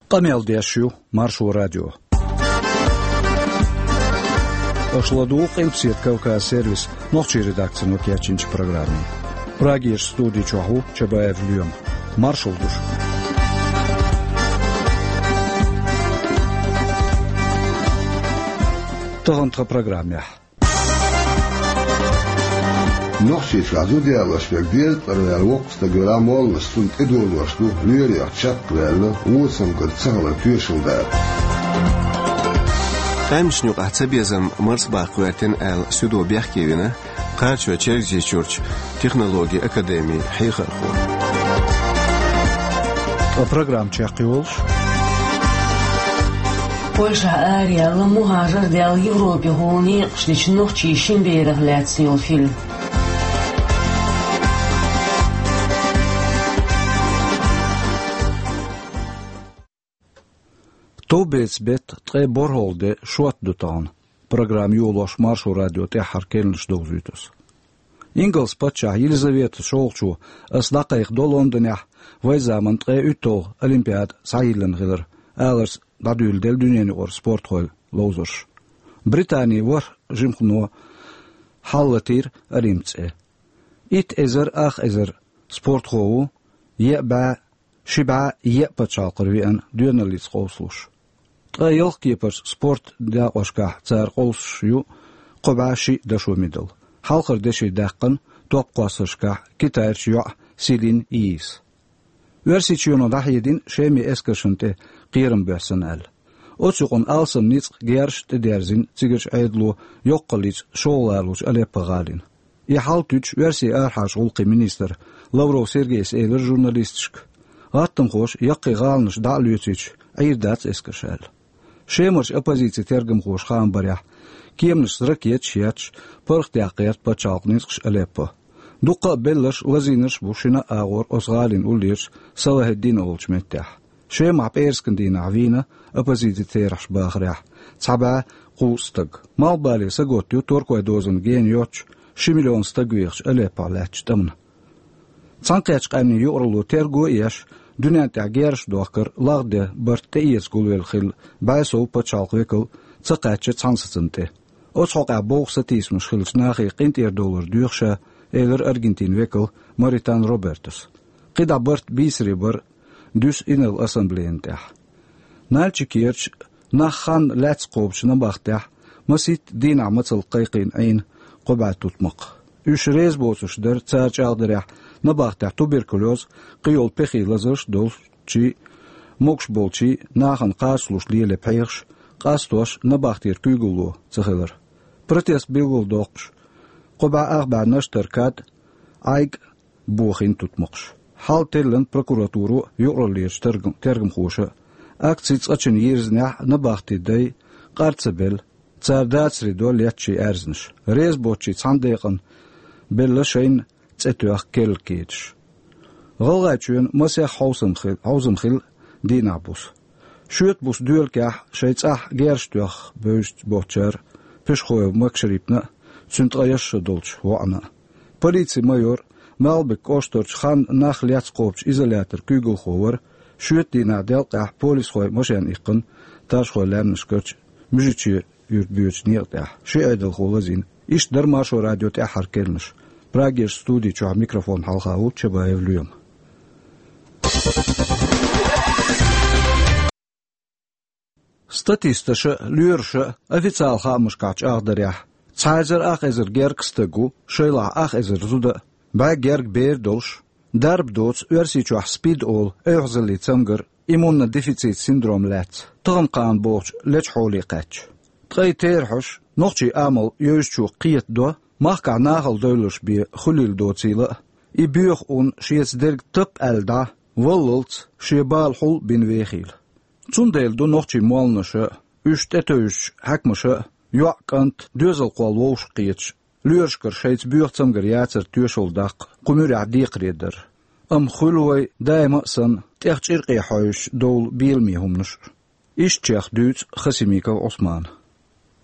قميل ديشيو مارشو راديو أشلدوق إمسيت كوكا سيرفيس نوخشي редакция نوكياتشинч программе. Прагиш студии чоху Чабаев Льюм. Маршал душ. Тохонтха программе. نوخشي فلازو ديالو شبكديل طريال وقت تقرا مول نستون إدول وشلو ليري أخشاق لألو ووسم قد سهل فيشل دار قامشنو قحتبيزم مرس باقواتين آل سودو بيحكيونا قارشو تشيرزي شورش تكنولوجي أكاديمي حيخرخو программ чехиолш Польша ариала мухажар дел Европе голни шличнох чишин бейрахляцио фильм. توبيتس بيت تقي بورهولد شوات دوتان программ يولوش مارشو راديو تحر كيلنش دوزيتوس إنجلس باتشا يلزافيت شولشو أصدقائق دو لندنيح ويزامن تقي أتو أولمبياد سايلن غير ألرس دادول دل دنياني اور سبورت خول لوزرش بريطاني ور جمخنو حالتير أريمتسي إت إزر أخ إزر سبورت خو يأبع شبع يأبع تشاقرويان ديوناليس قوسلوش تغيل كيبرس سبورت دا أشكاح تار قوسشيو قبعشي دشو ميدل حالخر دشي داقن توب قاسرشكاح كتايرش يوع سيلين إيس ورسيتشيونو دحيدين شيمي اسكرشنتي قيرم بحسن أل أتسقون ألسن نيتق جيرش تديرزين تيجرش عيدلو يقليش شولارلوش ألي بغالين يحالتوش ورسي أرحاش غلقي منيستر لورو سيرجيس إيلر جورناليستشك غاتم خوش يقي غالنش دعليوتيش عيردات اسكرشال شيمرش أبازيتي ترجم خوش خام بريح كيمنش ركيت شياتش برخ تيقيت بچالق نيتقش أليبا دوقا بلش لزينش بوشنا آغور أصغالين أوليش صلاح الدين أولش متاح شي مع بيرسكن دين عفينا أبازيتي تيرحش باخريح تسعبا قوستق مال بالي ساقوتيو توركوي دوزن جين يوتش شي مليون ستقويخش أليبا لاتش تمن تسانقياتش قامني يقرلو تيرقو إيش دنيا تعجيرش دوكر لاغده برت تيس قولويل خيل بايسو بچالق ويكل تساقاتش تسانستنتي أتحقع بوغ ستيس مشخلش ناخي $10 دوخشا إيلر أرجنتين ويكل ماريتان روبرتس قيدا برت بيسريبر دوس إنل أسمبلين تاح نالشي كيرش ناخان لاتس قوبش نباخ تاح مسيت دين عمتل قيقين عين قبعة تطمق إيش ريز بوسش در تسارج أغدريح نباخ تاح توبركلوز قيول بخي لزرش دول شي موكش بولشي ناخن قاسلوش ليلي بحيخش قاستوش نباخ تير كيغلو تخيلر برتيس بيغل دوقش قبع أغبع نشتر كاد عيق بوخين تطمقش حال تيلن بروكوراتورو يقرليش ترجم خوشة أكتسيتس أتشن يرزنح نباختي داي قارتسبل تسارداتسري دول ياتشي أرزنش ريز بوتشي تصنديقن بلشين تساتوخ كيل كيتش غلغاتشون مسيح حوزم خيل دين عبوس شوت بوس دول كاح شيتساح جيرشتوخ بوشت بوتشر بشخوي مكشريبنا سنتغيش دولش وعنا بوليسي مايور مالبك أشترش خان ناخل يتسقوبش إزالاتر كيغل خوور شوت دينا ديلقاح بوليس خوي مشان إقن تاش خوي لامنشكرش مجيتشي يربيوش نيرتاح شي عيدل خولزين إيش در ماشو راديو تأحر كلمش براغيش ستودي چوح ميكروفون حلقاو چبايف اليوم ستاتيستش ليرش أفيتسال خامش كاتش أغدريح تسايزر أخ إزر جيرك ستغو شيلع أخ إزر زودا با جيرك بير دولش درب دوتس ورسي چوح سبيد أول أغزلي تنجر إيمون ديفيتسيت سيندروم لات تغم قان بوغش لچ حولي قاتش تغي تيرحش نوخشي آمل يوشچو قيت دو مخكع ناغل دولش بي خليل دوتسيلا إبيوخ أون شيس درگ تب ألدا وللت شيبال حول بين ويخيل تنديل دو نوخشي موالنشا اشتتوش حكمشا يوعكنت دوزل قوال ووش قيتش ليرشكر شيت بيوخ تمجر ياتر تيوشول داق قمير عديق ريدر خلوي دايما سن تيخ إرقي حوش دول بيلمي همنش إيش تيخ دوت خسيميكا عثمان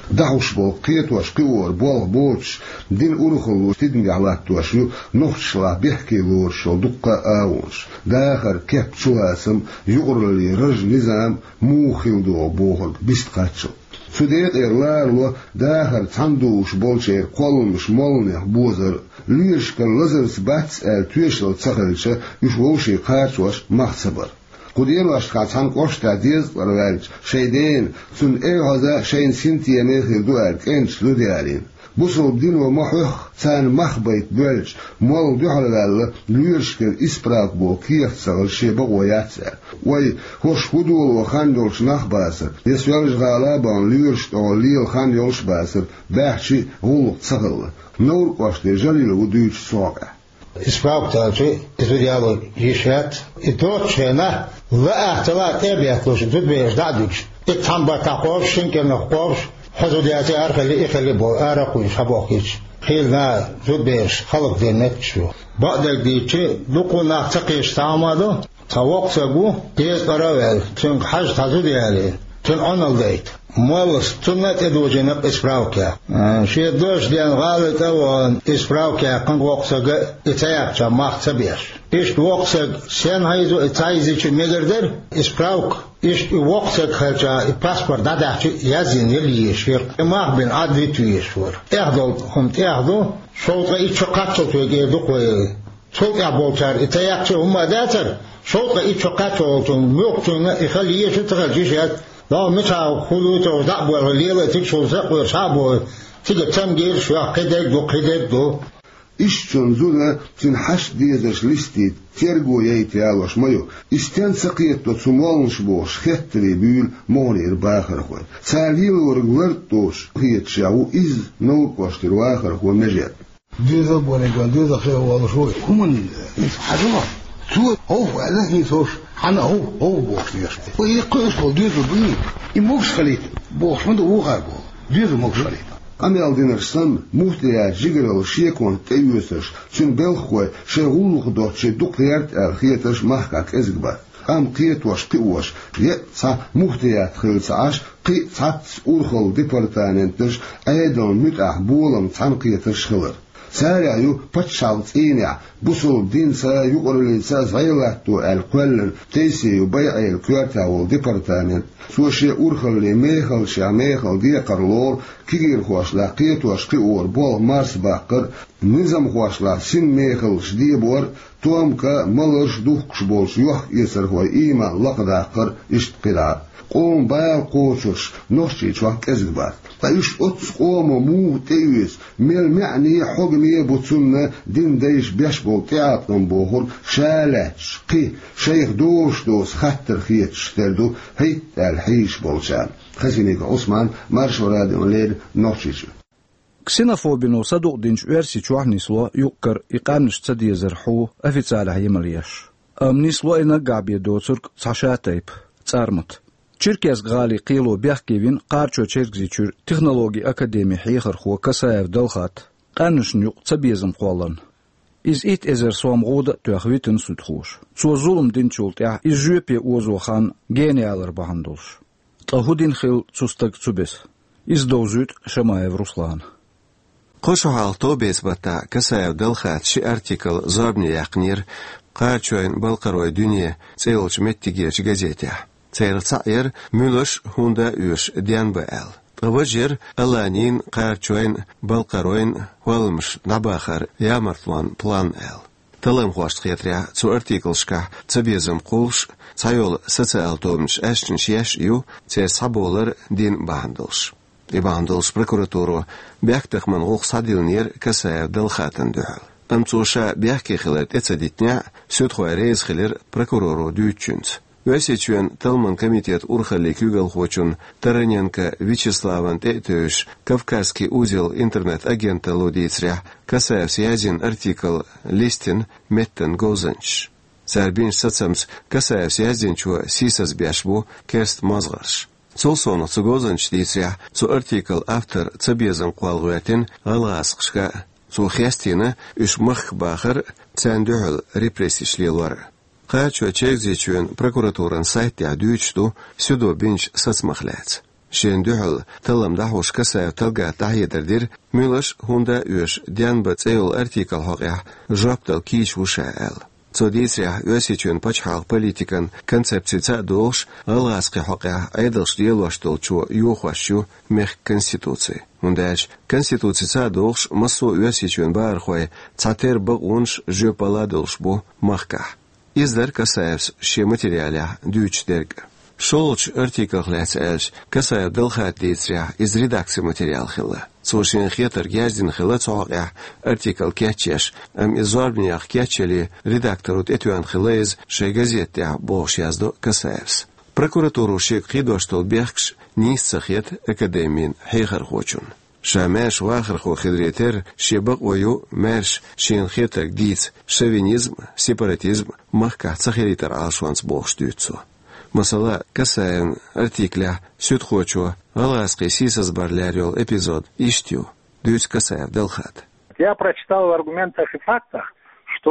دعوش بول قيت واش قور بول بوش دين أرخل تدني على توشو نخشلا بيحكي لور شو دقة آونش داخر كيف شو هاسم يقر لي رج نظام موخل دو بوهر بيستقاتشو سوديت إرلارلو داخر تندوش بولشير قولمش مولنه بوزر ليش كان لازر سباتس تويشل تسخلشة يشوشي قاتشوش مخصبر قدير واش كان قوش تعديز ورالج شيدين سن هذا شين سنتي ميخل دوارك انش لو ديالين بوصل بدين ومحوخ سان مخبيت بلج مول دحل ليرشكل إسبراك بو كيف تسغل شيبا وياتسا وي هوش هدول وخاندولش نخباسر يسوالش غالابان ليرشت او ليل خاندولش باسر باحشي غلق تسغل نور قوش دي جليل ودوش سوقع إسبراك تاجي إزوديالو يشات إدوتشينا لا احتلال إبياتوش دودبيش دادوش إتحنبا تاقوش شنكل نخقوش حزودياتي أرخلي إخلي بو أرقوش حبوكيش خيلنا زودبيش خلق دينتشو بعدك ديشي لقو ناقتقيش تعمدو توقسقو ديز أراوال تنك حج تزوديالي تن أنال ديت مولس تنت إدوجينك إسبراوكيا شي دوش ديان غالت أوان إسبراوكيا كنك وقسق إتايبشا ماختبيش إيش وقسق سين هايزو إتايزيش ميگردر إسبراوك إيش وقسق خلجا إباسبور دادحشي يزين يلي يشير إماق بين عدوي تويشور إحدو هم تإحدو شوطة إيشو قاتشو تويقيدو قوي شوط إعبوتار إتايبشا هم داتر شوطة إيشو قاتشو تويقيدو إخلي يشو تغلجيشات لا متى خلوته ودعبوا الليلة تكشوا زقوا صابوا تيجي تمجير شو قدر دو إشتون زونا تنحش ديزش لستيد تيرجو يتعالوش مايو استن سقيتو تسمولنش بوش خطري بيل مونير باخر خوي ساليل ورغلرتوش هيتشاو إز نوكوش ترواخر خوي مجد ديزا بونيكوان ديزا خير والله شوي كمن حجمه شو هو على هيسوش أنا هو بوش ليش ويقيس بالديزا بني يموكش خليت بوش من دو غاربو ديزا موكش خليت أمي الدينرسن موتيا جيجرال شيكون تيوسش شن بلخوي شغول خدوت شي دوكيرت الخيتش محكك ازغبا أم قيت واش قيوش يتسا موتيا خلصاش قي صات أورخل ديبارتمنتش أيضاً متأح بولم تنقيتش خلر سارعيو باتشالت إينيا بوصل دين سا يقرلين سا زغيلاتو القلن تيسيو بيعي الكوارتا والديبارتمنت سوشي أورخل لي ميخل شا ميخل دي قرلور كيغير خواش لا قيتواش قيور بول مارس باقر نظام خواش لا سين ميخل شدي بور توامكا ملش دوخش بولش يوح يسر خواي إيما لقداقر اشتقلا قوم بايل قوشش نوشي شوك ازغبات فايش اتس قوم مو تيوس ميل معني حقمي بوتسن دين دايش بيشبو تياتن بوهر شالاتش قي شيخ دوس خطر خيتش تردو هيت الحيش بولشان خزينيك عثمان مارشو راديو ليد نوشيشو كسينافوبينو صدق دينش ويرسي چوحنيسلو يقر إقامنش تدي زرحو أفيتسالح يمليش أمنيسلو إنا قابي دوترك صحشاتيب تسارمت Черкес гали قيلو بيحكيвин قارچو черкзичур технологий академии хихарху касаев далхат قانشنيق цабезм قولن из ит эзер сомгода төхвитен судхуш цо зулум динчултя из жөпе озохан гениалар бахандулш тахудин хил цустак цубес из доузут Шамаев Руслан قشو حالتو بيسبتا كسايف دلخات شي ارتيكل زابني يقنير قارچوين بالقروي دنيا цейлч меттигеч газетя цейрцаер мюлөш хунда үш дян бэл Паважир аланин قارچوين بالقروين والمش набахар ямартлан план эл Талым хвашт хетря цу артиклшка цабезм кулш цайол социал томш эшчинш яш ю цер саболар дин бандылш Ибандылш прокуратуру бяхтахман гухсадилнер касаев дылхатын дөхл Амцуша бяхки хилет эцадитня сөтхуарез хилер прокурору дүйчүнц Весечуен Талман комитет урхали кюгал хочун Тараненко Вячеславан Тетюш Кавказский узел интернет-агента Лудицря Касаев Сязин артикл Листин Меттен Гозанч Сарбинш Сацамс Касаев Сязинчу Сисас Бяшбу Керст Мазгарш Солсону Цугозанч Дицря Цу артикл автор Цабезан Куалгуятин Галасқшка Цу Хястина Үш Махбахар Цандюхл репрессишлилар قاچو چيگزيچون прокуратуран сайтя дүйчту сюдо бинч сацмахляц Şen dühül tılım dahuş kısa tılga tahiyedirdir. Mülaş hunda üş diyanbat eyol artikal haqya joptal kiş uşaal. Цодисря өсичен пачхал политикан концепцица долш алгаски хақя айдалш диелоштол чу юхвашу мех конституции. Ундаш конституцица долш массо өсичен бархой цатер бгунш жопаладолш бу махка. Издар касаевс ше материаля дючдерг. Шолч артикл хлацэлш касаев дылхат дисря из редакции материал хилла. Сошин хетер гяздин хилла цоғя артикл кячеш ам изорбниях кячели редакторут этуан хиллез ше газетте бош яздо касаевс. Прокуратуру шек хидоштол бехкш нисцахет академин хейхар хочун. Шамеш вахр хо хидретер шебак ою мерш шин хетер диц шовинизм, сепаратизм махка цахеритер алшванс бош дюцу. Масала касаен артикля süt хочу аласки сисас барлярил эпизод иштю дюц касаев делхат. Я прочитал в аргументах и фактах, что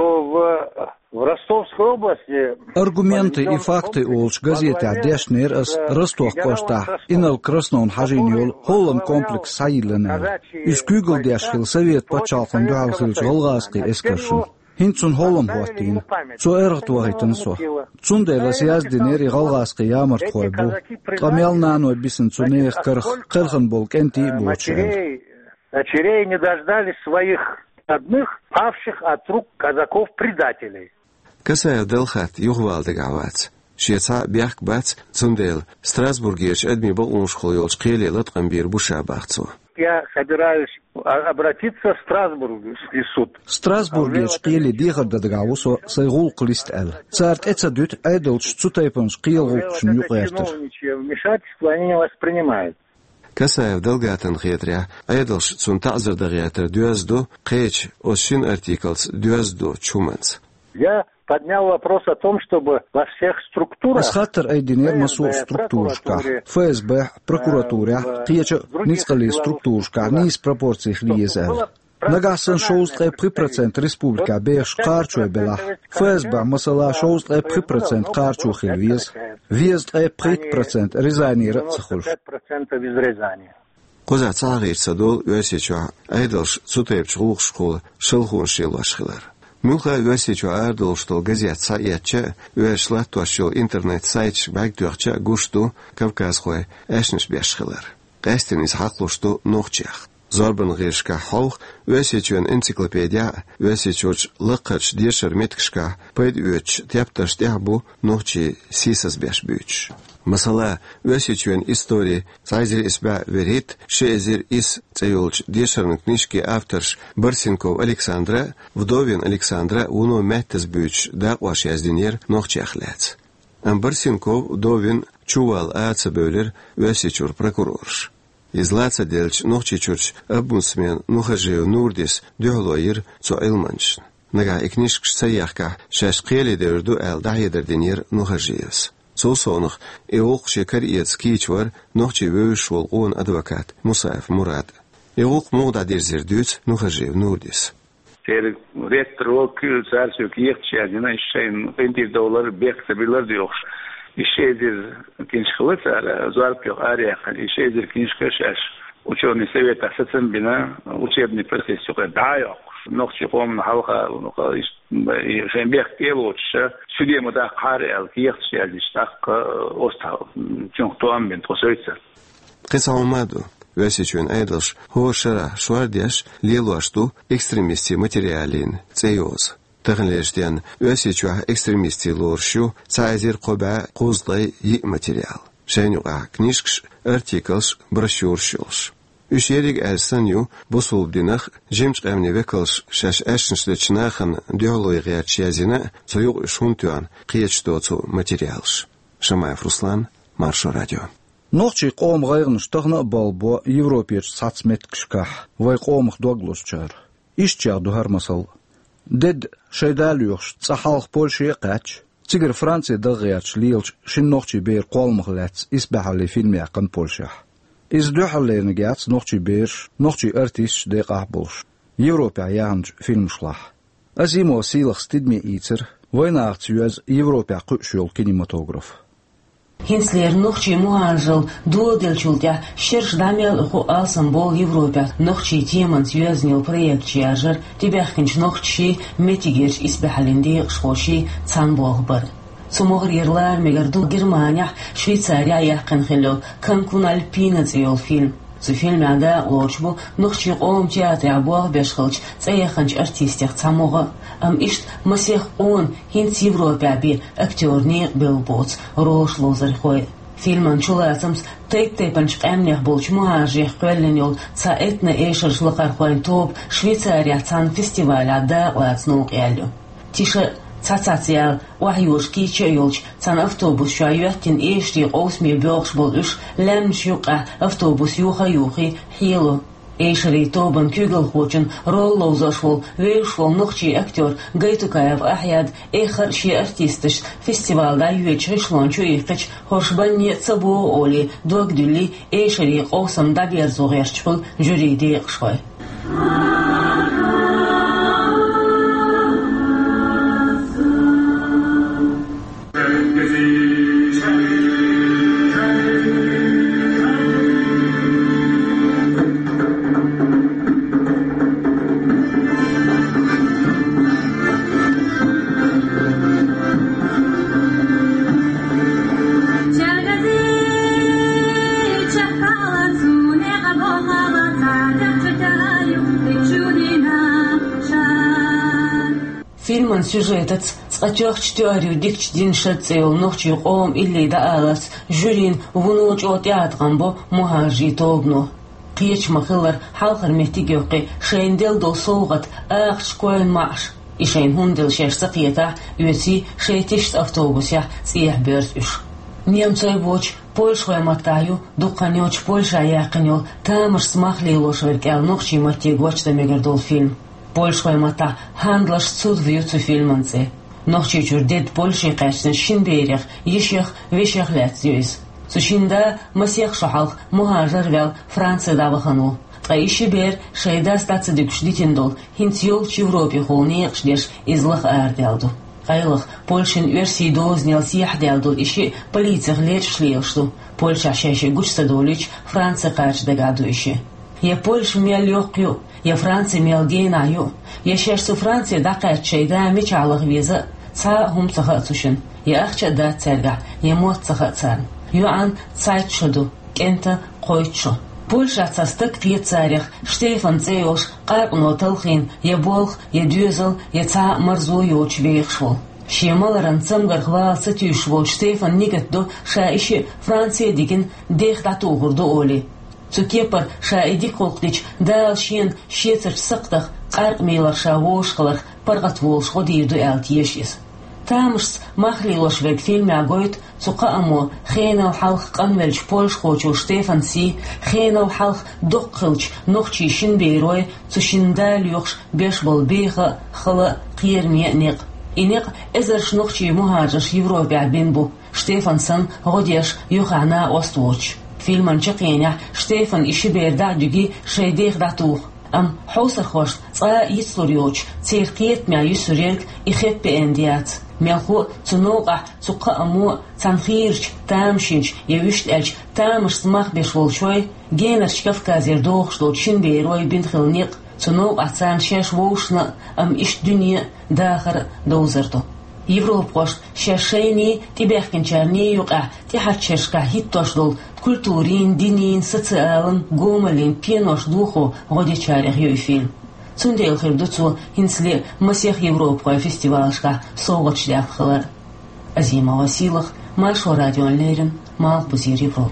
в Ростовской области аргументы и факты улш газета Дешнер с Ростов Кошта инал Краснон Хажиньол Холланд комплекс Сайлена. Из Кюгл Дешхил совет почалхан дуалхил жолгаски эскашин. Хинцун холом хуатин, цо эргтуахитан со. Цундела сяздинер и галгаски ямарт хойбу. Камел наной бисен цунех кырх, кырхан бол кенти бочел. Очерей не дождались своих родных, павших от рук казаков-предателей. Касаев делхат юхвалдыг авац. Шеца бяхк бац цундел Страсбургеш адми болун шхойол шкели латкан бир буша бахцу. Я собираюсь обратиться в Страсбургский суд. Страсбургеш шкели дихардадгавусо сайгул клистел. Царт эцадют айдолч цутайпан шкиелгулкшн юqertер. Вмешательство они не воспринимают. Касаев делгатан хетря айдолш цун тазер дагятер дюаздо кеч осшин артиклс дюаздо чуманс. Я поднял вопрос о том, чтобы во всех структурах... Асхаттер айдинер масу структуршка. ФСБ, прокуратура, тече ницкали структуршка, низ пропорциях лиезел. Нагасан шоустрай 3% республика беш карчуе белах. ФСБ масала шоустрай 3% карчу хилвиез. Виез 3% резайнира цехульш. 5% из Рязани. Коза цагир садол өсеча айдолш цутайп чгух школа шылхун шилашхилар. Мюха өсечу ардол, что газет саятча, өшлат туашил интернет сайтч багдуахча гушту Кавказхой эшниш бешхилар. Гастин из хаклу, что нохчах. Зорбан гиршка хаух, өсечуен энциклопедия, өсечуч лыкач дешер меткшка, пайд өч тяпташ тябу нохчи сисас бешбюч. Масала өсечуен истории сайзер испа верит, шезер из цеюлч дешерн книжки авторш Барсенков Александра, вдовин Александра, уно мэттес бюч, да ваш яздинер нохчахляц. Барсенков вдовин чувал аца бөлер өсечур прокурорш. Излаца делч нохчичурч абунсмен нухажею нурдис дюхлоир цо илманш. Нага и книжкш саяхка шаш қели дерду ал дахедер денер нухажеюс. Соусонах иоқ шекар иец кичвар нохчи вöшвол он адвокат Мусаев Мурат. Иоқ моғда дерзердюц нухажев нурдис. Ter rektor o külselsük yekçedine işin $50 beklebilir diyor. İşedir kinşkılıtlar zarp yok araya işedir kinşkışaş. Учёный совет ассоциациян бина учебный процесс yok da yok. Нохчиком халка и жембек келоча судема да қарел киехчедиштак остав чонтуан бен тосойца. Қисаумаду өсечуен айдылш хошара шуардяш лелуашту экстремисти материалин цеёз. Тағынлежден өсечуа экстремисти лоршу цайзер қоба қозлай и материал. Шайнуға книжкш, артиклш, брошюршулш. Üşerig elsanyu bosulbdinach jemch qamne vekals shash ashnshlechnahan dialogiyachiazina soyuq shuntuan qiyachtotu materialsh. Шамаев Руслан, Маршо радио. Нохчи qom qayğnıştaqna balbo Европеш сацметкшках vay qomx dogloschar. İşçaq duhar masal. Ded shaydalyox tsahalx Polşa qach. Tigr Fransiya dağyach lielch shin noxchi ber qolmxlats isbahali filmi yaqin Polşa. Iz duhallerini gats noxchi artists de qahbolsh. Европа yanj filmshlah. Azimo silx stidmi itser, vaynaaqts yuaz Европа quşyol kinematograf. Хинслер нохчи муанжал дуоделчултя шерш дамел ху алсам бол Европа нохчи теманс юазнил проект чиажер тибяхкинч нохчи метигерч испехалинди шхоши цанболбар. Сумогрирлар мегарду Германия, Швейцария яхкан хело Канкун Альпина цел фильм. Zu filme ада лочбу нохчи ом театре абуах бешхалч цаяханч артистях цамога ам ишт масех он хинц Европа би актерни белбоц рош лозер хой фильман чуласамс тейпанч амнях болч муажих квелленил ца этна эшер шлахар хойн топ Швейцария цан фестиваль ада лацнук ялю тише цацациял вахюш кичайолч цан автобус шаюяттин эшти осми бёхш бол үш лэмш юqa автобус юхи хило эшри тобан күгэл хочын роллоузашвол вейшвол нохчи актер Гайтукаев Ахяд эхар ши артистыш фестивалда юечришлон чуихкач хошбанне цабу оли догдюли эшри осам дабер зогерчвол жюриди қшхой Фильман сюжетец цачах теорию дикчдин шацел нохчи ом или да алас жюрин вунуч отятгамбо мухажи тогно кич махылар халхар мехтигёқи шейндел до соугат ахшкоен маш ишейн хундел шерсақиета юси шейтишт автобуся цех бёртүш немцой боч Польшой матаю дуканёч Польша яқынёл тамаш смахли лошверкел нохчи матигочта мегердол фильм Польшой мата хандлаш цуд вьюту фильманце. Нохчи чурдед Польши кашн шинберих ешех вешех лятсюис. Сушинда масех шахалх мухажар вял Франция давахану. Траиши бер шейда стаца дюкшдитиндол хинтьол в Европе холни шдеш излах ардялду. Кайлах Польшин версии дознел сияхдялду иши полицах леч шлейлшту. Польша шеше гучсадолич Франция кач дагаду иши. Я Польшу мел лёгкю. Я Франция мел гейнаю. Я шерсу Франция дакает шейда мечалах виза. Ца хум цаха цушин. Я ахча да церга. Я мот цаха царн. Юан цайт шуду. Кента койчу. Польша цастык тие царях. Штефан цеош. Карпно талхин. Я болх. Я дюзел. Я ца марзу йоч вейхшвол. Шемаларан цамгархва сатюшвол. Штефан нигатду ша иши Франция дигин дех дату гурду оли. Цукепар шаиди колклич дал шен шецер сактах карк мейлар шавошхалах паргат волш ходирду элтиешис. Тамшс махлилош век фильме агоит цука амо хейнал халх канвельч Польш хочу Штефан си хейнал халх докхылч нохчи шинбейрой цушинда люхш бешбол бейха хала кирме нек. Инек эзерш нохчи мухаджаш Европе бинбу Штефансон годеш юхана оствоч. Фильман чакеня Штефан иши берда дуги шейдех датух ам حوسر خوش ца يسوريوچ церкет мя юсурек ихеп бендиат мелху цунога цука аму цанхирч тамшинч евиштэлч тамш смах бешволчой генерч кавказер дохшло чинберой бинхилник цунога цан шеш вошна ам иш дүния дахар доузерто Европош шешени тибехкенчарни юка тихачешка хиттошлол культурин, динин, социален, гомелин, пенош духу годичарях ю фильм. Цундел хердуцу хинсли масех Европа фестивалшка соғочляв хылар. Азима Василах, Машо радионлерин, мал пузир Европа.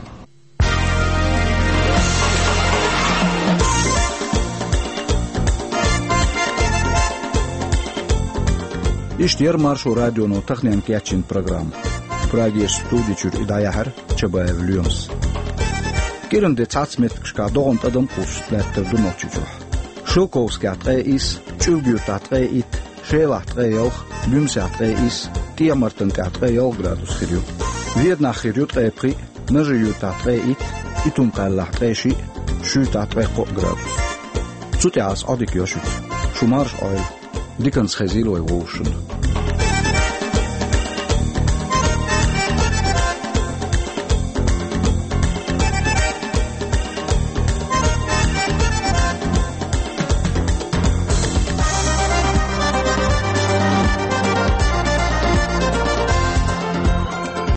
İştiyar Marşo Radyo'nu takniyen kiyaçin program. Pragiye stüdüçür idayahar çabaya biliyoruz. Gelinde tatsmet kışka doğun tadım kustlattırdı noçucu. Şokovski atgaya is, çülgürt atgaya it, şev atgaya yok, lümse atgaya is, diyamartınka atgaya yok gradus xiriyor. Viedna xiriyor atgaya pri, nıjı yurt atgaya it, itumkalla atgaya şi, şüt atgaya kok gradus. Zutyaas adik yoşut, şumarş oil, dikans xezil oy voşun.